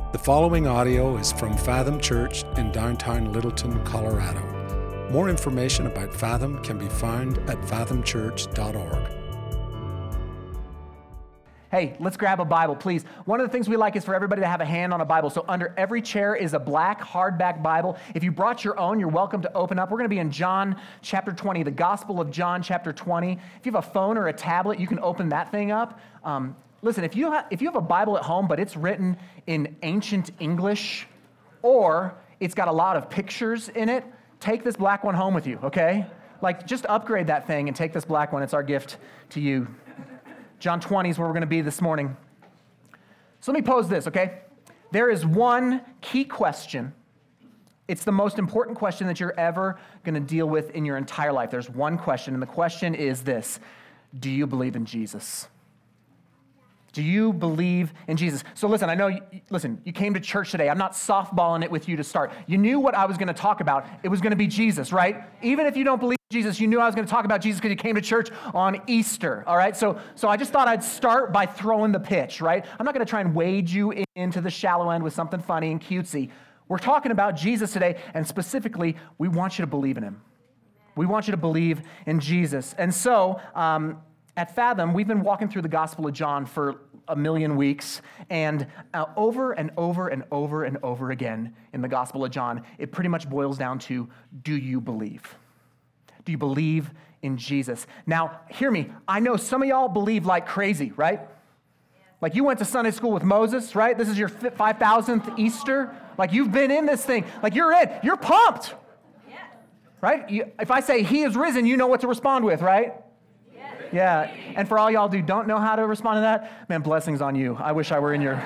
The following audio is from Fathom Church in downtown Littleton, Colorado. More information about Fathom can be found at fathomchurch.org. Hey, let's grab a Bible, please. One of the things we like is for everybody to have a hand on a Bible. So under every chair is a black hardback Bible. If you brought your own, you're welcome to open up. We're going to be in John chapter 20, the Gospel of John chapter 20. If you have a phone or a tablet, you can open that thing up. Listen, if you have a Bible at home, but it's written in ancient English, or it's got a lot of pictures in it, take this black one home with you, okay? Just upgrade that thing and take this black one. It's our gift to you. John 20 is where we're going to be this morning. So let me pose this, okay? There is one key question. It's the most important question that you're ever going to deal with in your entire life. There's one question, and the question is this: do you believe in Jesus? Do you believe in Jesus? So listen, I know, you came to church today. I'm not softballing it with you to start. You knew what I was going to talk about. It was going to be Jesus, right? Even if you don't believe in Jesus, you knew I was going to talk about Jesus because you came to church on Easter, all right? So I just thought I'd start by throwing the pitch, right? I'm not going to try and wade you into the shallow end with something funny and cutesy. We're talking about Jesus today, and specifically, we want you to believe in him. We want you to believe in Jesus. And so, at Fathom, we've been walking through the Gospel of John for a million weeks, and over and over and over and over again in the Gospel of John, it pretty much boils down to, do you believe? Do you believe in Jesus? Now, hear me. I know some of y'all believe like crazy, right? Like you went to Sunday school with Moses, right? This is your 5,000th Easter. Like you've been in this thing. Like you're in. You're pumped. Right? If I say he is risen, you know what to respond with, right? Yeah, and for all y'all who don't know how to respond to that, man, blessings on you. I wish I were in your...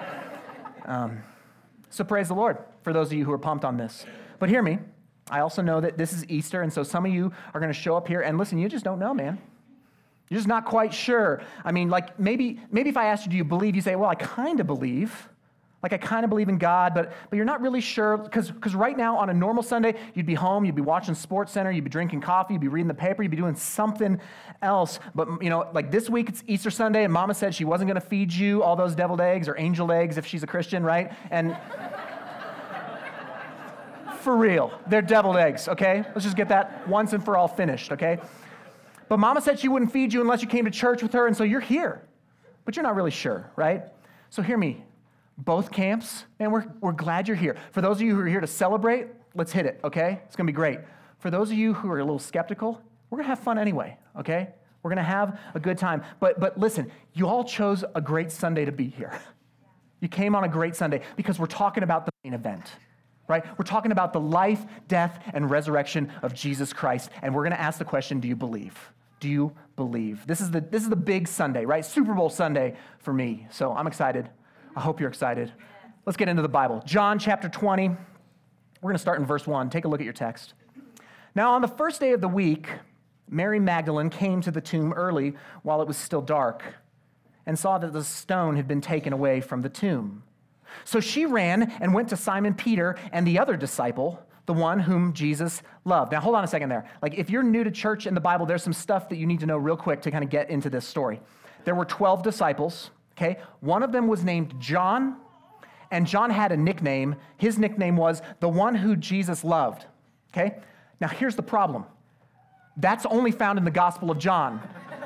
So praise the Lord for those of you who are pumped on this. But hear me, I also know that this is Easter, and so some of you are going to show up here, and listen, you just don't know, man. You're just not quite sure. I mean, maybe if I asked you, do you believe? You say, well, I kind of believe. I kind of believe in God, but you're not really sure, because right now on a normal Sunday, you'd be home, you'd be watching Sports Center, you'd be drinking coffee, you'd be reading the paper, you'd be doing something else. But, this week it's Easter Sunday, and Mama said she wasn't going to feed you all those deviled eggs or angel eggs if she's a Christian, right? And for real, they're deviled eggs, okay? Let's just get that once and for all finished, okay? But Mama said she wouldn't feed you unless you came to church with her, and so you're here. But you're not really sure, right? So hear me. Both camps, and we're glad you're here. For those of you who are here to celebrate, let's hit it, okay? It's going to be great. For those of you who are a little skeptical, we're going to have fun anyway, okay? We're going to have a good time. But listen, you all chose a great Sunday to be here. You came on a great Sunday because we're talking about the main event, right? We're talking about the life, death, and resurrection of Jesus Christ, and we're going to ask the question, do you believe? Do you believe? This is the big Sunday, right? Super Bowl Sunday for me, so I'm excited. I hope you're excited. Let's get into the Bible. John chapter 20. We're going to start in verse 1. Take a look at your text. Now, on the first day of the week, Mary Magdalene came to the tomb early while it was still dark and saw that the stone had been taken away from the tomb. So she ran and went to Simon Peter and the other disciple, the one whom Jesus loved. Now, hold on a second there. If you're new to church in the Bible, there's some stuff that you need to know real quick to kind of get into this story. There were 12 disciples. Okay, one of them was named John, and John had a nickname. His nickname was the one who Jesus loved. Okay, now here's the problem. That's only found in the Gospel of John,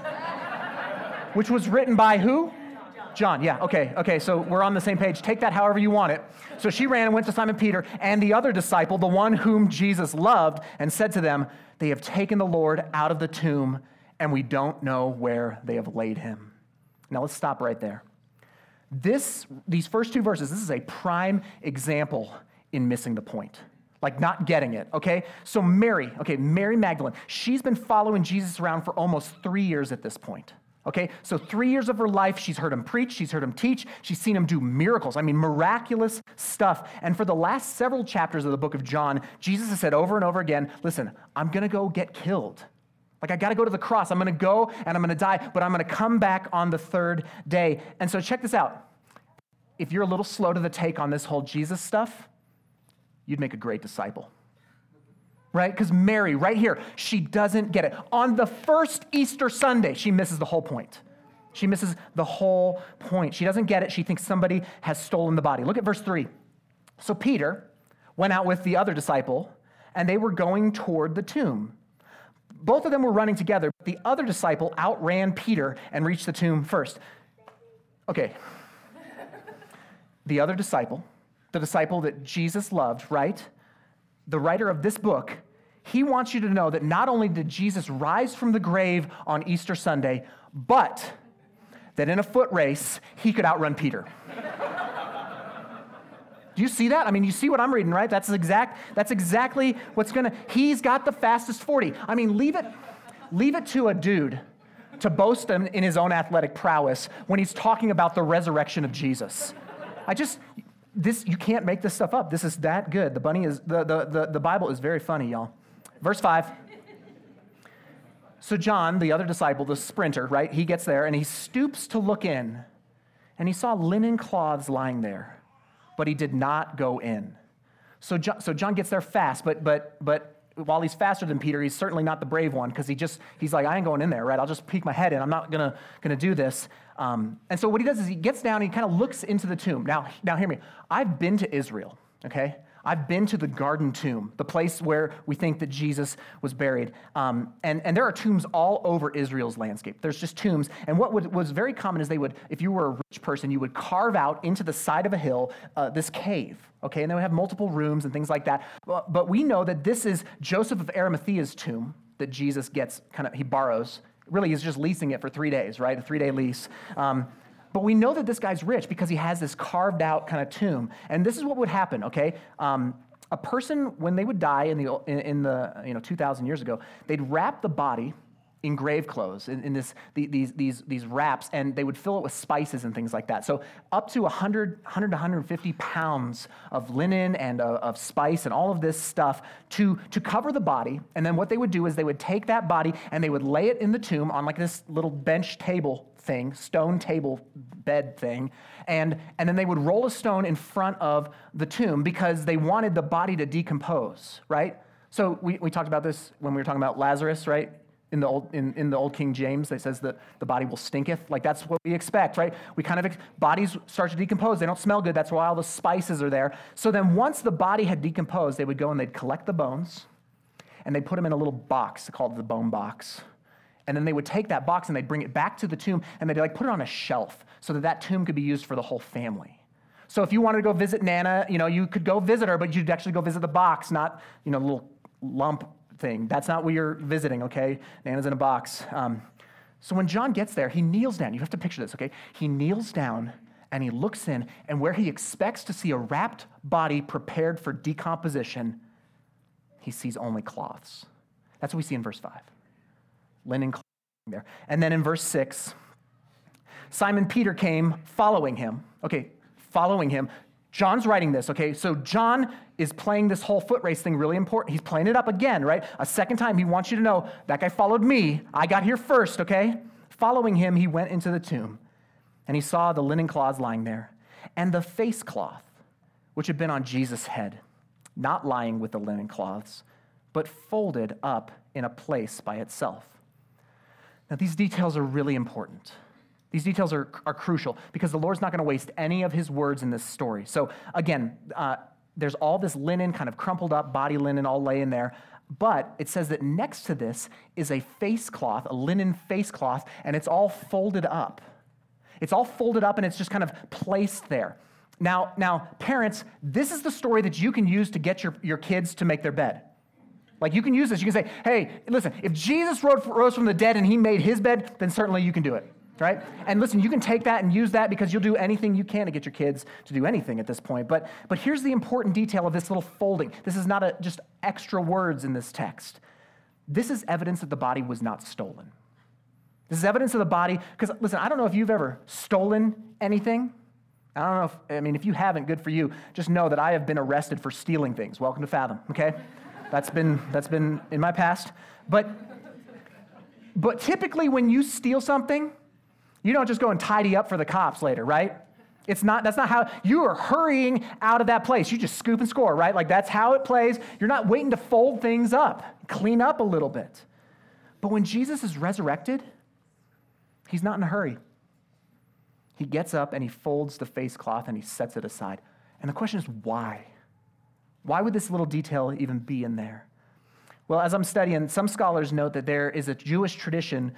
which was written by who? John, yeah, okay, so we're on the same page. Take that however you want it. So she ran and went to Simon Peter and the other disciple, the one whom Jesus loved, and said to them, they have taken the Lord out of the tomb, and we don't know where they have laid him. Now let's stop right there. These first two verses, this is a prime example in missing the point. Not getting it, okay? So Mary Magdalene, she's been following Jesus around for almost 3 years at this point, okay? So 3 years of her life, she's heard him preach, she's heard him teach, she's seen him do miracles, miraculous stuff. And for the last several chapters of the book of John, Jesus has said over and over again, listen, I'm going to go get killed. I got to go to the cross. I'm going to go and I'm going to die, but I'm going to come back on the third day. And so check this out. If you're a little slow to the take on this whole Jesus stuff, you'd make a great disciple, right? Because Mary, right here, she doesn't get it. On the first Easter Sunday, she misses the whole point. She misses the whole point. She doesn't get it. She thinks somebody has stolen the body. Look at verse 3. So Peter went out with the other disciple, and they were going toward the tomb. Both of them were running together, but the other disciple outran Peter and reached the tomb first. Okay. The other disciple, the disciple that Jesus loved, right? The writer of this book, he wants you to know that not only did Jesus rise from the grave on Easter Sunday, but that in a foot race, he could outrun Peter. Do you see that? I mean, you see what I'm reading, right? That's exactly he's got the fastest 40. I mean, leave it to a dude to boast in his own athletic prowess when he's talking about the resurrection of Jesus. You can't make this stuff up. This is that good. The Bible is very funny, y'all. Verse 5. So John, the other disciple, the sprinter, right? He gets there and he stoops to look in, and he saw linen cloths lying there, but he did not go in. So John gets there fast, but while he's faster than Peter, he's certainly not the brave one, because he's like, I ain't going in there, right? I'll just peek my head in. I'm not gonna do this. And so what he does is he gets down and he kind of looks into the tomb. Now hear me. I've been to Israel, okay? I've been to the Garden Tomb, the place where we think that Jesus was buried. And there are tombs all over Israel's landscape. There's just tombs. And what was very common is if you were a rich person, you would carve out into the side of a hill this cave, okay? And they would have multiple rooms and things like that. But we know that this is Joseph of Arimathea's tomb that Jesus he borrows. Really, he's just leasing it for 3 days, right? A 3-day lease. But we know that this guy's rich because he has this carved out kind of tomb. And this is what would happen, okay? A person, when they would die in the 2,000 years ago, they'd wrap the body in grave clothes, in these wraps, and they would fill it with spices and things like that. So up to 100 to 150 pounds of linen and of spice and all of this stuff to cover the body. And then what they would do is they would take that body and they would lay it in the tomb on like this little bench table thing, stone table bed thing, and then they would roll a stone in front of the tomb because they wanted the body to decompose, right? So we talked about this when we were talking about Lazarus, right? In the old King James, it says that the body will stinketh. Like, that's what we expect, right? Bodies start to decompose. They don't smell good. That's why all the spices are there. So then once the body had decomposed, they would go and they'd collect the bones, and they'd put them in a little box called the bone box. And then they would take that box and they'd bring it back to the tomb, and they'd put it on a shelf so that tomb could be used for the whole family. So if you wanted to go visit Nana, you could go visit her, but you'd actually go visit the box, not, a little lump thing. That's not what you're visiting, okay? Nana's in a box. So when John gets there, he kneels down. You have to picture this, okay? He kneels down and he looks in, and where he expects to see a wrapped body prepared for decomposition, he sees only cloths. That's what we see in verse 5. Linen cloths there. And then in verse 6, Simon Peter came following him. Okay, following him. John's writing this, okay? So John is playing this whole foot race thing really important. He's playing it up again, right? A second time. He wants you to know, that guy followed me. I got here first, okay? Following him, he went into the tomb, and he saw the linen cloths lying there, and the face cloth, which had been on Jesus' head, not lying with the linen cloths, but folded up in a place by itself. Now, these details are really important. These details are crucial because the Lord's not going to waste any of his words in this story. So again, there's all this linen, kind of crumpled up body linen all laying there, but it says that next to this is a face cloth, a linen face cloth, and it's all folded up. It's all folded up and it's just kind of placed there. Now, parents, this is the story that you can use to get your kids to make their bed. Like, you can use this. You can say, hey, listen, if Jesus rose from the dead and he made his bed, then certainly you can do it, right? And listen, you can take that and use that because you'll do anything you can to get your kids to do anything at this point. But here's the important detail of this little folding. This is not just extra words in this text. This is evidence that the body was not stolen. This is evidence of the body, because listen, I don't know if you've ever stolen anything. I don't know if you haven't, good for you. Just know that I have been arrested for stealing things. Welcome to Fathom, okay? That's been in my past. But typically when you steal something, you don't just go and tidy up for the cops later, right? That's not how, you are hurrying out of that place. You just scoop and score, right? Like, that's how it plays. You're not waiting to fold things up, clean up a little bit. But when Jesus is resurrected, he's not in a hurry. he gets up and he folds the face cloth and he sets it aside. And the question is, why? Why would this little detail even be in there? Well, as I'm studying, some scholars note that there is a Jewish tradition,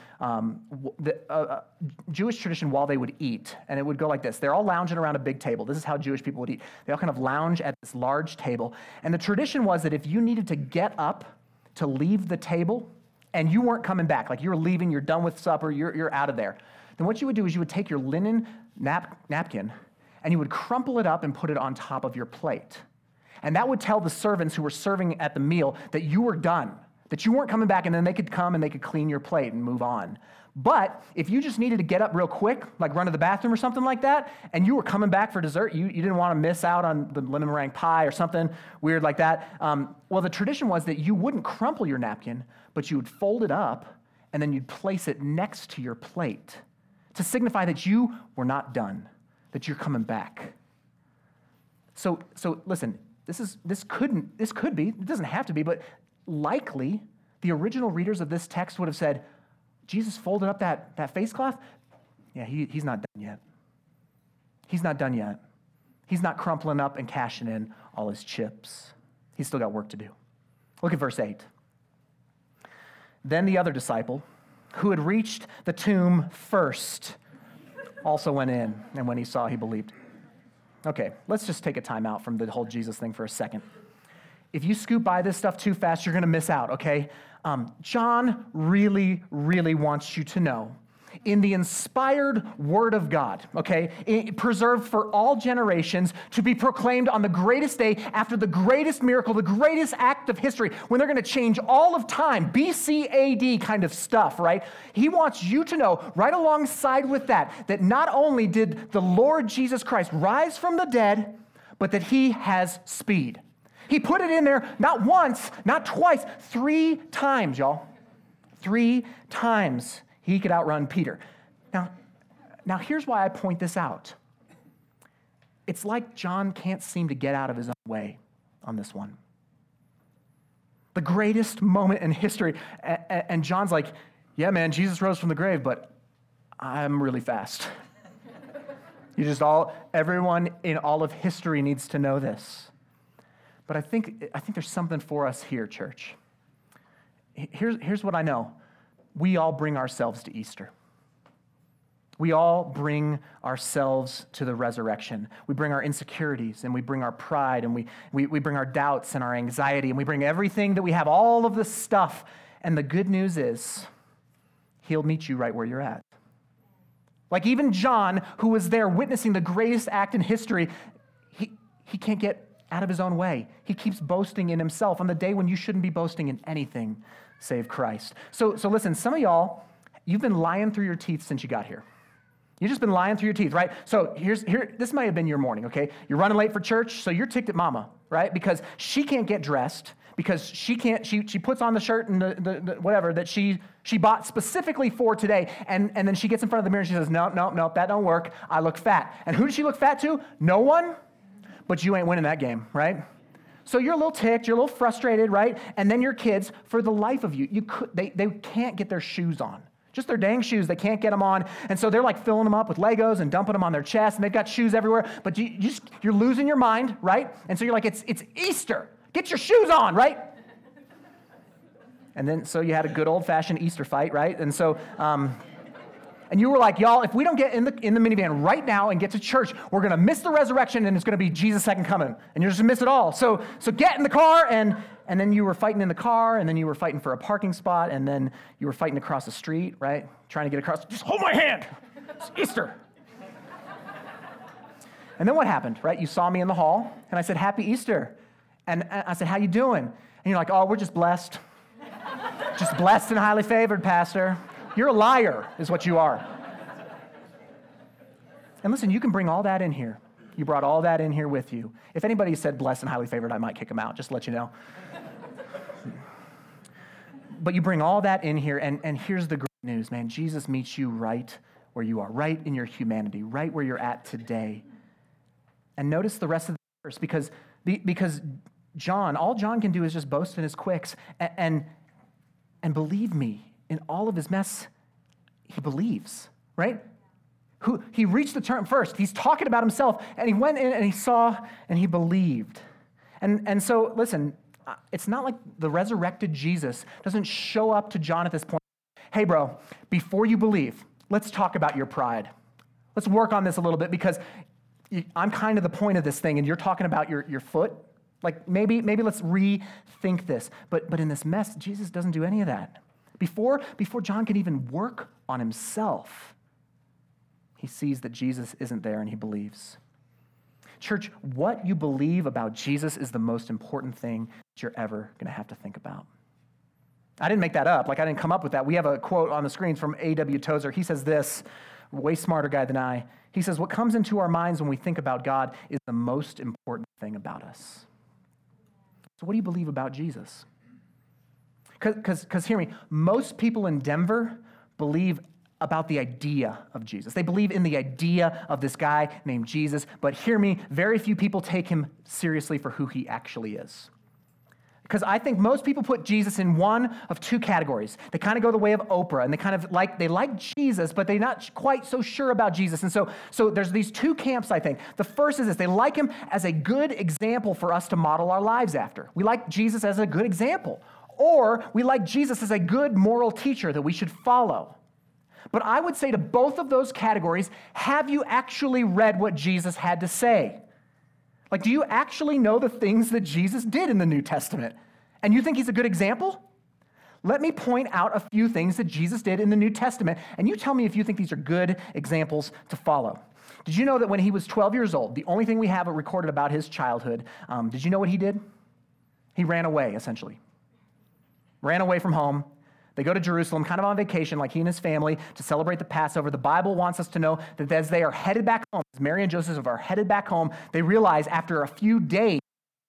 Jewish tradition while they would eat, and it would go like this. They're all lounging around a big table. This is how Jewish people would eat. They all kind of lounge at this large table, and the tradition was that if you needed to get up to leave the table and you weren't coming back, like you were leaving, you're done with supper, you're out of there, then what you would do is you would take your linen napkin and you would crumple it up and put it on top of your plate. And that would tell the servants who were serving at the meal that you were done, that you weren't coming back, and then they could come and they could clean your plate and move on. But if you just needed to get up real quick, like run to the bathroom or something like that, and you were coming back for dessert, you didn't want to miss out on the lemon meringue pie or something weird like that, well, the tradition was that you wouldn't crumple your napkin, but you would fold it up, and then you'd place it next to your plate to signify that you were not done, that you're coming back. So listen, this could be, it doesn't have to be, but likely the original readers of this text would have said, Jesus folded up that face cloth? Yeah, he's not done yet. He's not done yet. He's not crumpling up and cashing in all his chips. He's still got work to do. Look at verse 8. Then the other disciple, who had reached the tomb first, also went in, and when he saw, he believed. Okay, let's just take a time out from the whole Jesus thing for a second. If you scoop by this stuff too fast, you're going to miss out, okay? John really, really wants you to know, in the inspired Word of God, okay, preserved for all generations, to be proclaimed on the greatest day after the greatest miracle, the greatest act of history, when they're going to change all of time, BC, AD kind of stuff, right? He wants you to know, right alongside with that not only did the Lord Jesus Christ rise from the dead, but that he has speed. He put it in there not once, not twice, 3 times, y'all. 3 times. He could outrun Peter. Now here's why I point this out. It's like John can't seem to get out of his own way on this one. The greatest moment in history. And John's like, yeah, man, Jesus rose from the grave, but I'm really fast. Everyone in all of history needs to know this. But I think there's something for us here, church. Here's what I know. We all bring ourselves to Easter. We all bring ourselves to the resurrection. We bring our insecurities, and we bring our pride, and we bring our doubts and our anxiety, and we bring everything that we have, all of this stuff. And the good news is, he'll meet you right where you're at. Like even John, who was there witnessing the greatest act in history, he can't get out of his own way. He keeps boasting in himself on the day when you shouldn't be boasting in anything save Christ. So listen, some of y'all, you've been lying through your teeth since you got here. You've just been lying through your teeth, right? So this might have been your morning, okay? You're running late for church, so you're ticked at mama, right? Because she can't get dressed, because she puts on the shirt and the whatever that she bought specifically for today, and then she gets in front of the mirror and she says, no, that don't work. I look fat. And who does she look fat to? No one, but you ain't winning that game, right? So you're a little ticked, you're a little frustrated, right? And then your kids, for the life of you, they can't get their shoes on. Just their dang shoes, they can't get them on. And so they're like filling them up with Legos and dumping them on their chest, and they've got shoes everywhere, but you're losing your mind, right? And so you're like, it's Easter. Get your shoes on, right? And then, so you had a good old-fashioned Easter fight, right? And so, and you were like, y'all, if we don't get in the minivan right now and get to church, we're going to miss the resurrection, and it's going to be Jesus' second coming. And you're just going to miss it all. So get in the car, and then you were fighting in the car, and then you were fighting for a parking spot, and then you were fighting across the street, right? Trying to get across. Just hold my hand. It's Easter. And then what happened, right? You saw me in the hall, and I said, Happy Easter. And I said, how you doing? And you're like, oh, we're just blessed. Just blessed and highly favored, Pastor. You're a liar, is what you are. And listen, you can bring all that in here. You brought all that in here with you. If anybody said blessed and highly favored, I might kick them out, just to let you know. But you bring all that in here, and here's the great news, man. Jesus meets you right where you are, right in your humanity, right where you're at today. And notice the rest of the verse, because John, all John can do is just boast in his quicks, and believe me, in all of his mess, he believes, right? He reached the turn first. He's talking about himself, and he went in and he saw and he believed. And so, listen, it's not like the resurrected Jesus doesn't show up to John at this point. Hey, bro, before you believe, let's talk about your pride. Let's work on this a little bit because I'm kind of the point of this thing, and you're talking about your foot. Like maybe let's rethink this. But in this mess, Jesus doesn't do any of that. Before John can even work on himself, he sees that Jesus isn't there and he believes. Church, what you believe about Jesus is the most important thing that you're ever going to have to think about. I didn't make that up. I didn't come up with that. We have a quote on the screens from A.W. Tozer. He says this, way smarter guy than I. He says, what comes into our minds when we think about God is the most important thing about us. So what do you believe about Jesus? Because hear me, most people in Denver believe about the idea of Jesus. They believe in the idea of this guy named Jesus, but hear me, very few people take him seriously for who he actually is. Because I think most people put Jesus in one of two categories. They kind of go the way of Oprah, and they like Jesus, but they're not quite so sure about Jesus. And so there's these two camps, I think. The first is this: they like him as a good example for us to model our lives after. We like Jesus as a good example. Or we like Jesus as a good moral teacher that we should follow. But I would say to both of those categories, have you actually read what Jesus had to say? Do you actually know the things that Jesus did in the New Testament? And you think he's a good example? Let me point out a few things that Jesus did in the New Testament, and you tell me if you think these are good examples to follow. Did you know that when he was 12 years old, the only thing we have recorded about his childhood, did you know what he did? He ran away, essentially. Ran away from home. They go to Jerusalem, kind of on vacation, like he and his family, to celebrate the Passover. The Bible wants us to know that as they are headed back home, as Mary and Joseph are headed back home, they realize after a few days,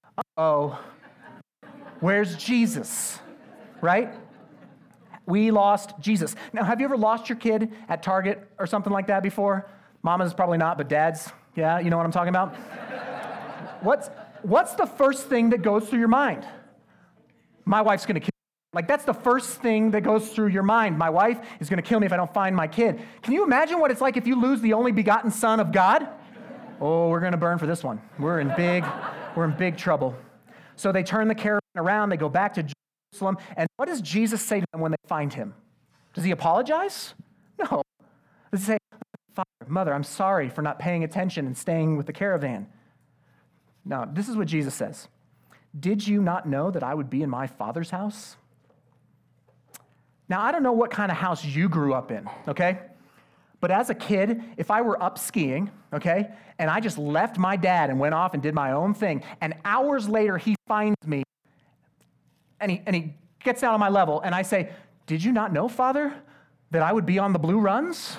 where's Jesus? Right? We lost Jesus. Now, have you ever lost your kid at Target or something like that before? Mamas probably not, but dads, yeah, you know what I'm talking about? What's the first thing that goes through your mind? My wife's going to kill me. That's the first thing that goes through your mind. My wife is going to kill me if I don't find my kid. Can you imagine what it's like if you lose the only begotten Son of God? Oh, we're going to burn for this one. We're in big trouble. So they turn the caravan around. They go back to Jerusalem. And what does Jesus say to them when they find him? Does he apologize? No. Does he say, Father, Mother, I'm sorry for not paying attention and staying with the caravan? No, this is what Jesus says. Did you not know that I would be in my Father's house? Now, I don't know what kind of house you grew up in, okay? But as a kid, if I were up skiing, okay, and I just left my dad and went off and did my own thing, and hours later he finds me, and he gets down on my level, and I say, did you not know, Father, that I would be on the blue runs?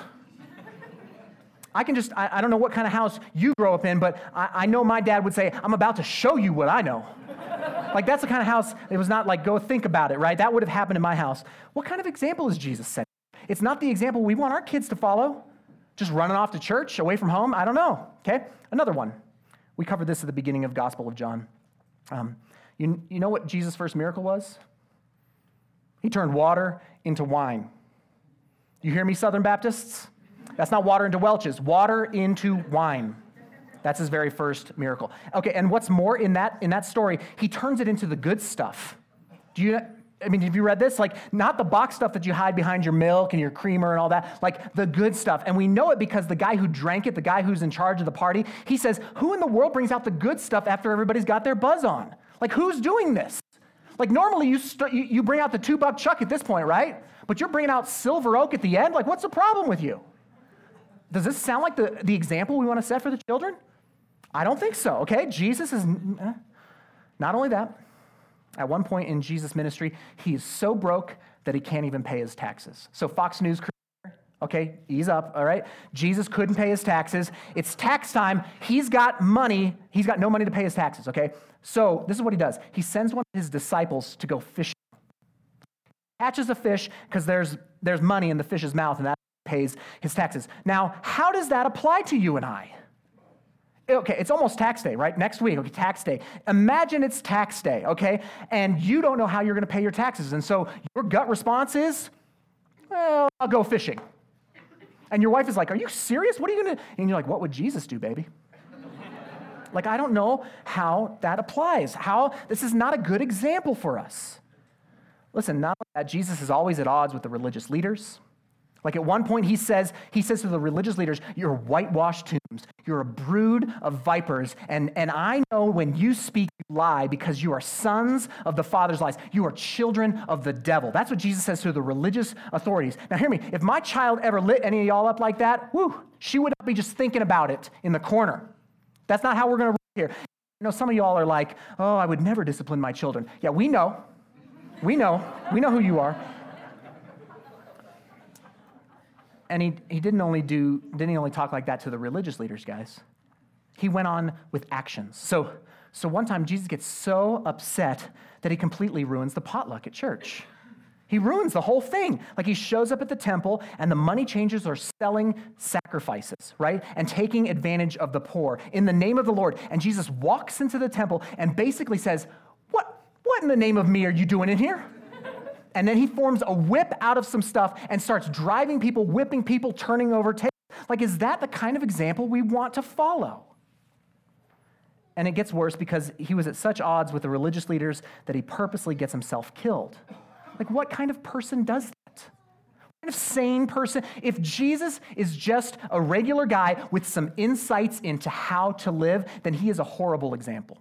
I don't know what kind of house you grow up in, but I know my dad would say, I'm about to show you what I know. That's the kind of house, it was not go think about it, right? That would have happened in my house. What kind of example is Jesus setting? It's not the example we want our kids to follow. Just running off to church, away from home, I don't know, okay? Another one. We covered this at the beginning of Gospel of John. You know what Jesus' first miracle was? He turned water into wine. You hear me, Southern Baptists? That's not water into Welch's, water into wine. That's his very first miracle. Okay, and what's more in that story, he turns it into the good stuff. Have you read this? Not the box stuff that you hide behind your milk and your creamer and all that, the good stuff. And we know it because the guy who drank it, the guy who's in charge of the party, he says, who in the world brings out the good stuff after everybody's got their buzz on? Who's doing this? Normally you bring out the $2 chuck at this point, right? But you're bringing out Silver Oak at the end? What's the problem with you? Does this sound like the example we want to set for the children? I don't think so, okay? Jesus is, not only that, at one point in Jesus' ministry, he is so broke that he can't even pay his taxes. So Fox News, okay, ease up, all right? Jesus couldn't pay his taxes. It's tax time. He's got money. He's got no money to pay his taxes, okay? So this is what he does. He sends one of his disciples to go fishing. Catches a fish because there's money in the fish's mouth, and that pays his taxes. Now, how does that apply to you and I? Okay, it's almost tax day, right? Next week, okay, tax day. Imagine it's tax day, okay? And you don't know how you're going to pay your taxes. And so your gut response is, well, I'll go fishing. And your wife is like, are you serious? What are you going to? And you're like, what would Jesus do, baby? Like, I don't know how that applies. This is not a good example for us. Listen, not only that, Jesus is always at odds with the religious leaders. Like at one point he says to the religious leaders, you're whitewashed tombs. You're a brood of vipers. And I know when you speak, you lie because you are sons of the Father's lies. You are children of the devil. That's what Jesus says to the religious authorities. Now hear me. If my child ever lit any of y'all up like that, she would not be just thinking about it in the corner. That's not how we're going to roll here. You know, some of y'all are like, oh, I would never discipline my children. Yeah, we know. We know who you are. And he didn't only talk like that to the religious leaders, guys. He went on with actions. So one time Jesus gets so upset that he completely ruins the potluck at church. He ruins the whole thing. Like he shows up at the temple and the money changers are selling sacrifices, right? And taking advantage of the poor in the name of the Lord. And Jesus walks into the temple and basically says, what in the name of me are you doing in here? And then he forms a whip out of some stuff and starts driving people, whipping people, turning over tables. Like, is that the kind of example we want to follow? And it gets worse because he was at such odds with the religious leaders that he purposely gets himself killed. Like, what kind of person does that? What kind of sane person? If Jesus is just a regular guy with some insights into how to live, then he is a horrible example.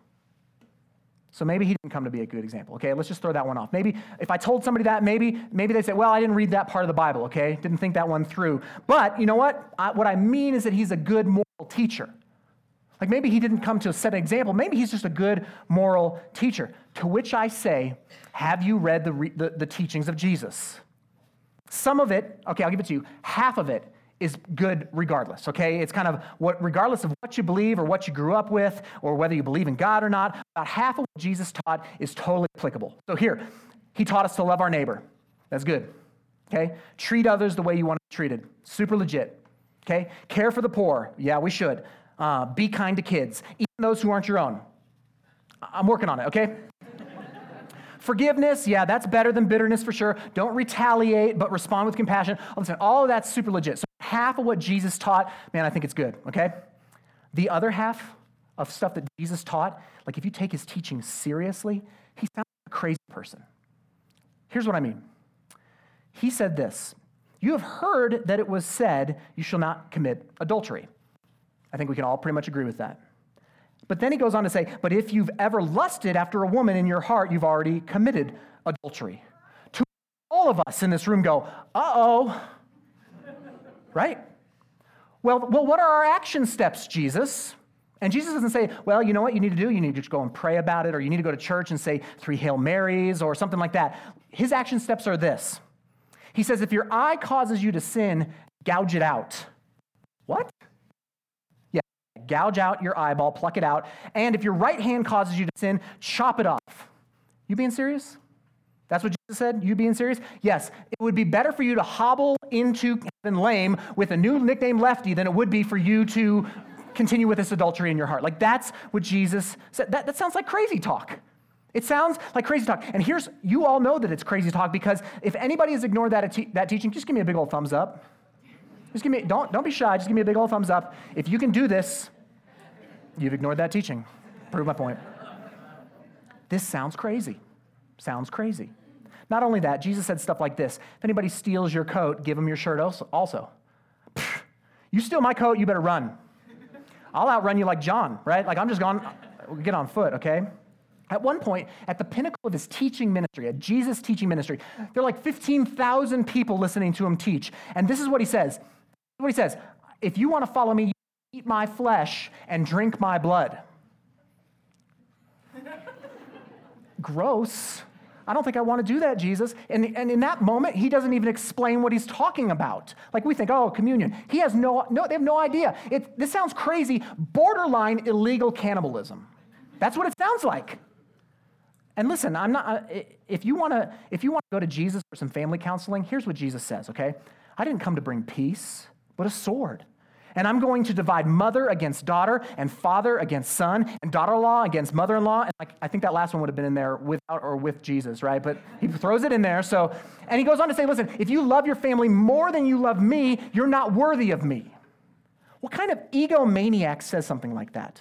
So maybe he didn't come to be a good example, okay? Let's just throw that one off. Maybe if I told somebody that, maybe they'd say, well, I didn't read that part of the Bible, okay? Didn't think that one through. But you know what? What I mean is that he's a good moral teacher. Like maybe he didn't come to set an example. Maybe he's just a good moral teacher. To which I say, have you read the teachings of Jesus? Some of it, okay, I'll give it to you, half of it is good regardless, okay? It's kind of regardless of what you believe or what you grew up with or whether you believe in God or not, about half of what Jesus taught is totally applicable. So here, he taught us to love our neighbor. That's good, okay? Treat others the way you want to be treated. Super legit, okay? Care for the poor. Yeah, we should. Be kind to kids, even those who aren't your own. I'm working on it, okay? Forgiveness, yeah, that's better than bitterness for sure. Don't retaliate, but respond with compassion. Listen, all of that's super legit. So half of what Jesus taught, man, I think it's good, okay? The other half of stuff that Jesus taught, like if you take his teaching seriously, he sounds like a crazy person. Here's what I mean. He said this, you have heard that it was said, you shall not commit adultery. I think we can all pretty much agree with that. But then he goes on to say, but if you've ever lusted after a woman in your heart, you've already committed adultery. To all of us in this room go, uh-oh, right? Well, what are our action steps, Jesus? And Jesus doesn't say, well, you know what you need to do? You need to just go and pray about it, or you need to go to church and say 3 Hail Marys or something like that. His action steps are this. He says, if your eye causes you to sin, gouge it out. What? Gouge out your eyeball, pluck it out. And if your right hand causes you to sin, chop it off. You being serious? That's what Jesus said? You being serious? Yes. It would be better for you to hobble into heaven lame with a new nickname Lefty than it would be for you to continue with this adultery in your heart. Like that's what Jesus said. That sounds like crazy talk. It sounds like crazy talk. And you all know that it's crazy talk because if anybody has ignored that teaching, just give me a big old thumbs up. Just give me, don't be shy, just give me a big old thumbs up. If you can do this, you've ignored that teaching. Prove my point. This sounds crazy. Sounds crazy. Not only that, Jesus said stuff like this. If anybody steals your coat, give them your shirt also. You steal my coat, you better run. I'll outrun you like John, right? Like I'm just gone, get on foot, okay? At one point, at the pinnacle of his teaching ministry, at Jesus' teaching ministry, there are like 15,000 people listening to him teach. And this is what he says. If you want to follow me, eat my flesh and drink my blood. Gross. I don't think I want to do that, Jesus. And in that moment, he doesn't even explain what he's talking about. Like we think, oh, communion. They have no idea. This sounds crazy, borderline illegal cannibalism. That's what it sounds like. And listen, if you want to go to Jesus for some family counseling, here's what Jesus says, okay? I didn't come to bring peace, but a sword. And I'm going to divide mother against daughter and father against son and daughter-in-law against mother-in-law. And I think that last one would have been in there without or with Jesus, right? But he throws it in there. And he goes on to say, listen, if you love your family more than you love me, you're not worthy of me. What kind of egomaniac says something like that?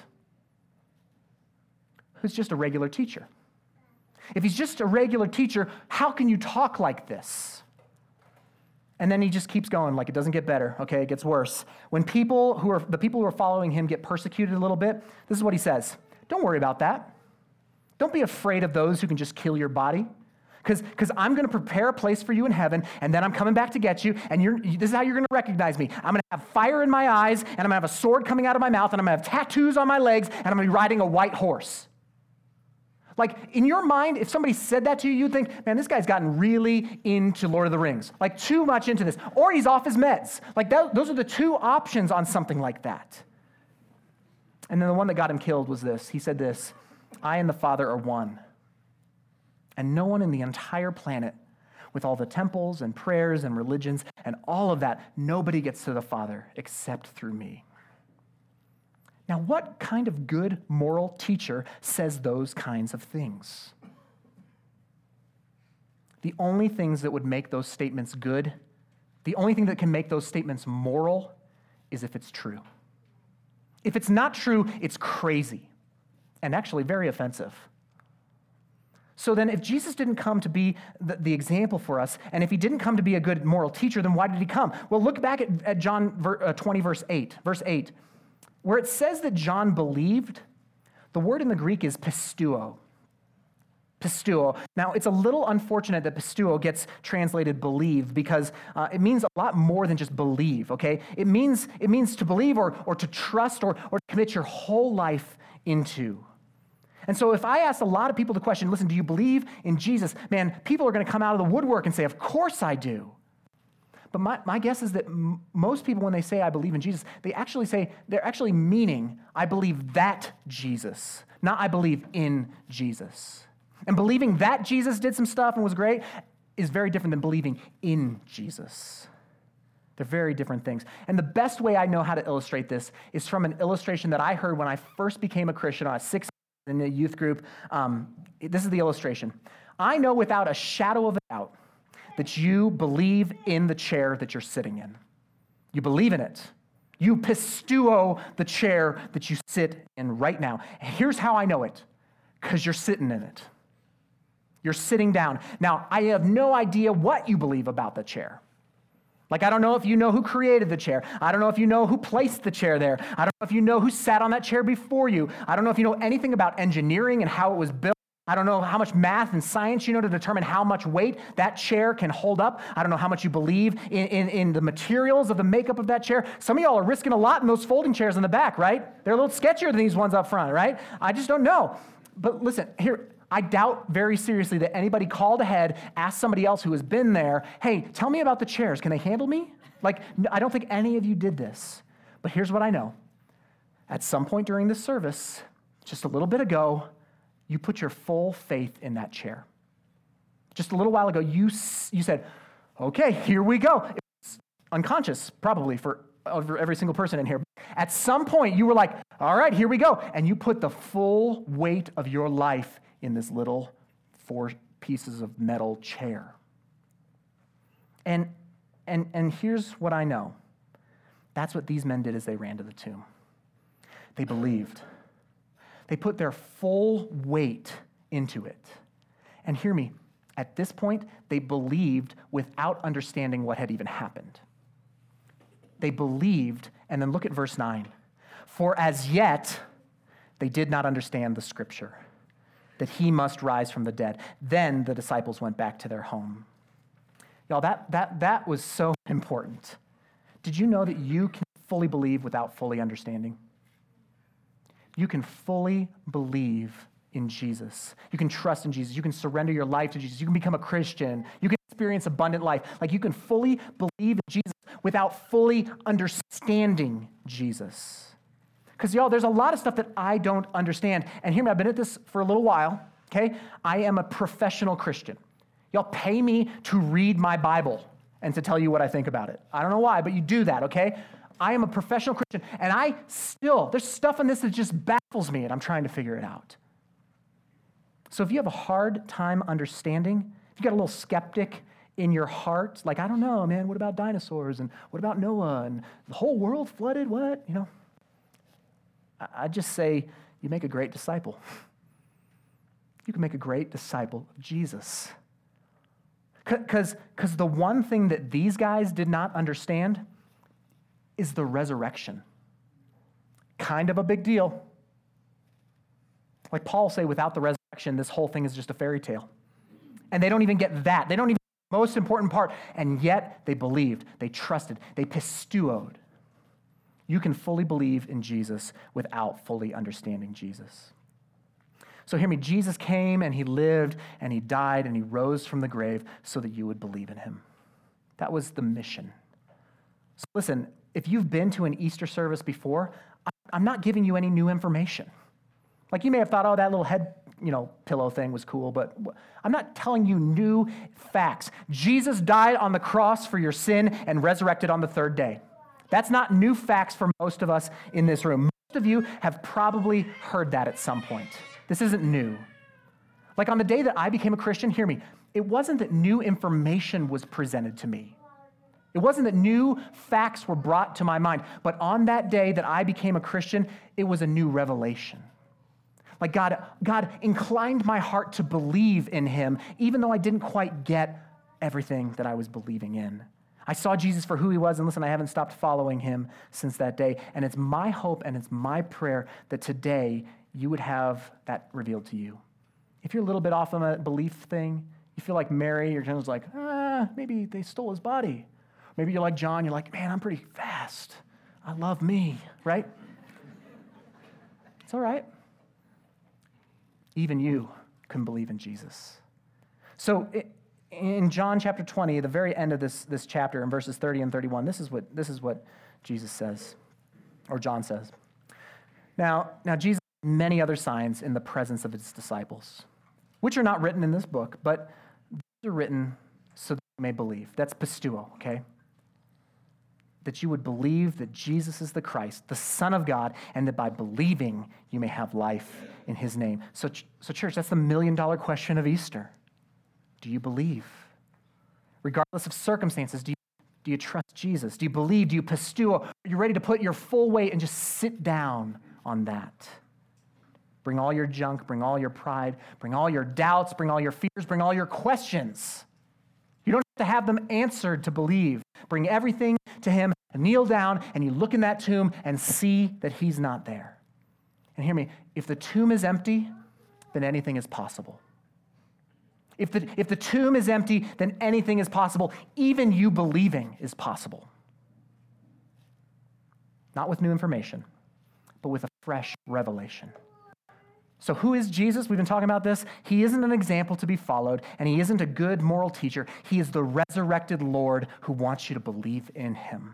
Who's just a regular teacher? If he's just a regular teacher, how can you talk like this? And then he just keeps going, like it doesn't get better, okay? It gets worse. When the people who are following him get persecuted a little bit, this is what he says. Don't worry about that. Don't be afraid of those who can just kill your body. Because I'm going to prepare a place for you in heaven, and then I'm coming back to get you, and this is how you're going to recognize me. I'm going to have fire in my eyes, and I'm going to have a sword coming out of my mouth, and I'm going to have tattoos on my legs, and I'm going to be riding a white horse. Like, in your mind, if somebody said that to you, you'd think, man, this guy's gotten really into Lord of the Rings, like too much into this, or he's off his meds. Like, those are the two options on something like that. And then the one that got him killed was this. He said this, I and the Father are one. And no one in the entire planet, with all the temples and prayers and religions and all of that, nobody gets to the Father except through me. Now, what kind of good moral teacher says those kinds of things? The only things that would make those statements good, the only thing that can make those statements moral is if it's true. If it's not true, it's crazy and actually very offensive. So then if Jesus didn't come to be the example for us, and if he didn't come to be a good moral teacher, then why did he come? Well, look back at John 20, verse 8. Where it says that John believed, the word in the Greek is pisteuo. Pisteuo. Now, it's a little unfortunate that pisteuo gets translated believe because it means a lot more than just believe, okay? It means to believe or to trust or to commit your whole life into. And so if I ask a lot of people the question, listen, do you believe in Jesus? Man, people are going to come out of the woodwork and say, of course I do. But my guess is that most people, when they say I believe in Jesus, they're actually meaning I believe that Jesus, not I believe in Jesus. And believing that Jesus did some stuff and was great is very different than believing in Jesus. They're very different things. And the best way I know how to illustrate this is from an illustration that I heard when I first became a Christian. I was 6 in a youth group. This is the illustration. I know without a shadow of a doubt that you believe in the chair that you're sitting in. You believe in it. You pisteuo the chair that you sit in right now. And here's how I know it, because you're sitting in it. You're sitting down. Now, I have no idea what you believe about the chair. Like, I don't know if you know who created the chair. I don't know if you know who placed the chair there. I don't know if you know who sat on that chair before you. I don't know if you know anything about engineering and how it was built. I don't know how much math and science you know to determine how much weight that chair can hold up. I don't know how much you believe in the materials of the makeup of that chair. Some of y'all are risking a lot in those folding chairs in the back, right? They're a little sketchier than these ones up front, right? I just don't know. But listen, here, I doubt very seriously that anybody called ahead, asked somebody else who has been there, hey, tell me about the chairs. Can they handle me? Like, I don't think any of you did this. But here's what I know. At some point during this service, just a little bit ago, you put your full faith in that chair. Just a little while ago, you said, okay, here we go. It's unconscious, probably, for every single person in here. At some point, you were like, all right, here we go. And you put the full weight of your life in this little 4 pieces of metal chair. And here's what I know. That's what these men did as they ran to the tomb. They believed. They put their full weight into it. And hear me, at this point, they believed without understanding what had even happened. They believed, and then look at verse 9. For as yet, they did not understand the scripture, that he must rise from the dead. Then the disciples went back to their home. Y'all, that was so important. Did you know that you can fully believe without fully understanding? You can fully believe in Jesus. You can trust in Jesus. You can surrender your life to Jesus. You can become a Christian. You can experience abundant life. Like, you can fully believe in Jesus without fully understanding Jesus. Because, y'all, there's a lot of stuff that I don't understand. And hear me, I've been at this for a little while, okay? I am a professional Christian. Y'all pay me to read my Bible and to tell you what I think about it. I don't know why, but you do that, okay? I am a professional Christian, and there's stuff in this that just baffles me, and I'm trying to figure it out. So if you have a hard time understanding, if you got a little skeptic in your heart, like, I don't know, man, what about dinosaurs, and what about Noah, and the whole world flooded, what? I just say, you make a great disciple. You can make a great disciple of Jesus. Because the one thing that these guys did not understand is the resurrection. Kind of a big deal. Like Paul say, without the resurrection, this whole thing is just a fairy tale. And they don't even get that. They don't even get the most important part. And yet they believed, they trusted, they pistuoed. You can fully believe in Jesus without fully understanding Jesus. So hear me, Jesus came and he lived and he died and he rose from the grave so that you would believe in him. That was the mission. So listen, if you've been to an Easter service before, I'm not giving you any new information. Like you may have thought, oh, that little head, pillow thing was cool, but I'm not telling you new facts. Jesus died on the cross for your sin and resurrected on the third day. That's not new facts for most of us in this room. Most of you have probably heard that at some point. This isn't new. Like on the day that I became a Christian, hear me, it wasn't that new information was presented to me. It wasn't that new facts were brought to my mind, but on that day that I became a Christian, it was a new revelation. Like God inclined my heart to believe in him, even though I didn't quite get everything that I was believing in. I saw Jesus for who he was, and listen, I haven't stopped following him since that day. And it's my hope and it's my prayer that today you would have that revealed to you. If you're a little bit off on a belief thing, you feel like Mary, you're just like, maybe they stole his body. Maybe you're like John, you're like, man, I'm pretty fast. I love me, right? It's all right. Even you can believe in Jesus. So in John chapter 20, the very end of this chapter, in verses 30 and 31, this is what Jesus says, or John says. Now Jesus did many other signs in the presence of his disciples, which are not written in this book, but these are written so that you may believe. That's pistuo, okay? That you would believe that Jesus is the Christ, the Son of God, and that by believing you may have life in his name. So church, that's the million-dollar question of Easter. Do you believe? Regardless of circumstances, do you trust Jesus? Do you believe? Do you pistuo? Are you ready to put your full weight and just sit down on that? Bring all your junk, bring all your pride, bring all your doubts, bring all your fears, bring all your questions. You don't have to have them answered to believe. Bring everything to him, and kneel down, and you look in that tomb and see that he's not there. And hear me, if the tomb is empty, then anything is possible. If the tomb is empty, then anything is possible. Even you believing is possible. Not with new information, but with a fresh revelation. So who is Jesus? We've been talking about this. He isn't an example to be followed, and he isn't a good moral teacher. He is the resurrected Lord who wants you to believe in him.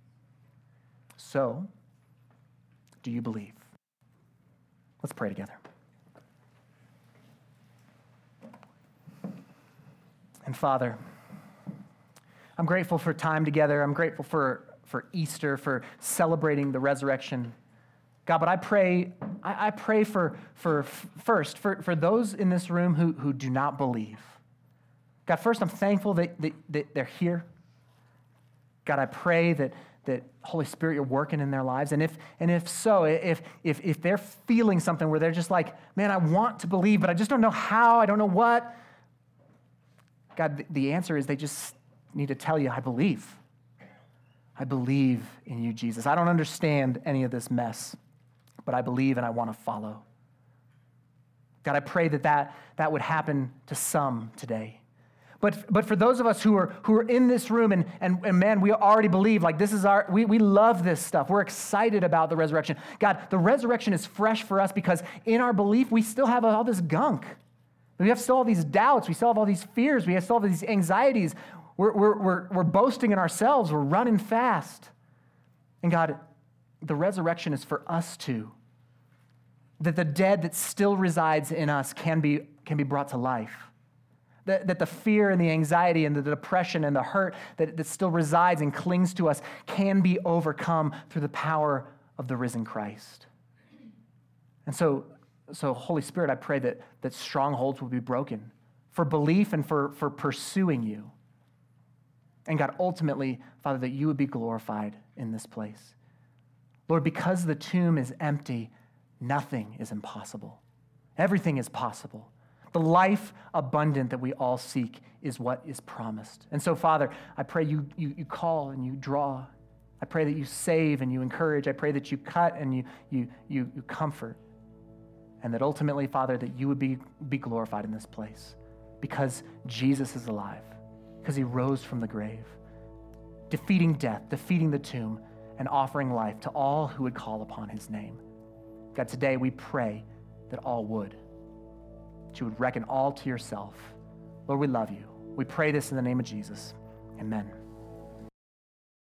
So, do you believe? Let's pray together. And Father, I'm grateful for time together. I'm grateful for Easter, for celebrating the resurrection. God, but I pray for those in this room who do not believe. God, first, I'm thankful that they're here. God, I pray that Holy Spirit, you're working in their lives. And if so, if they're feeling something where they're just like, man, I want to believe, but I just don't know how, I don't know what. God, the answer is they just need to tell you, I believe. I believe in you, Jesus. I don't understand any of this mess, but I believe and I want to follow. God, I pray that would happen to some today. But for those of us who are in this room and man, we already believe, like this is we love this stuff. We're excited about the resurrection. God, the resurrection is fresh for us because in our belief, we still have all this gunk. We have still all these doubts. We still have all these fears. We still have these anxieties. We're boasting in ourselves. We're running fast. And God, the resurrection is for us too. That the dead that still resides in us can be brought to life. That the fear and the anxiety and the depression and the hurt that still resides and clings to us can be overcome through the power of the risen Christ. And so Holy Spirit, I pray that strongholds will be broken for belief and for pursuing you. And God, ultimately, Father, that you would be glorified in this place. Lord, because the tomb is empty, nothing is impossible. Everything is possible. The life abundant that we all seek is what is promised. And so, Father, I pray you call and you draw. I pray that you save and you encourage. I pray that you cut and you comfort. And that ultimately, Father, that you would be glorified in this place because Jesus is alive, because he rose from the grave, defeating death, defeating the tomb, and offering life to all who would call upon his name. God, today we pray that all would. That you would reckon all to yourself. Lord, we love you. We pray this in the name of Jesus. Amen.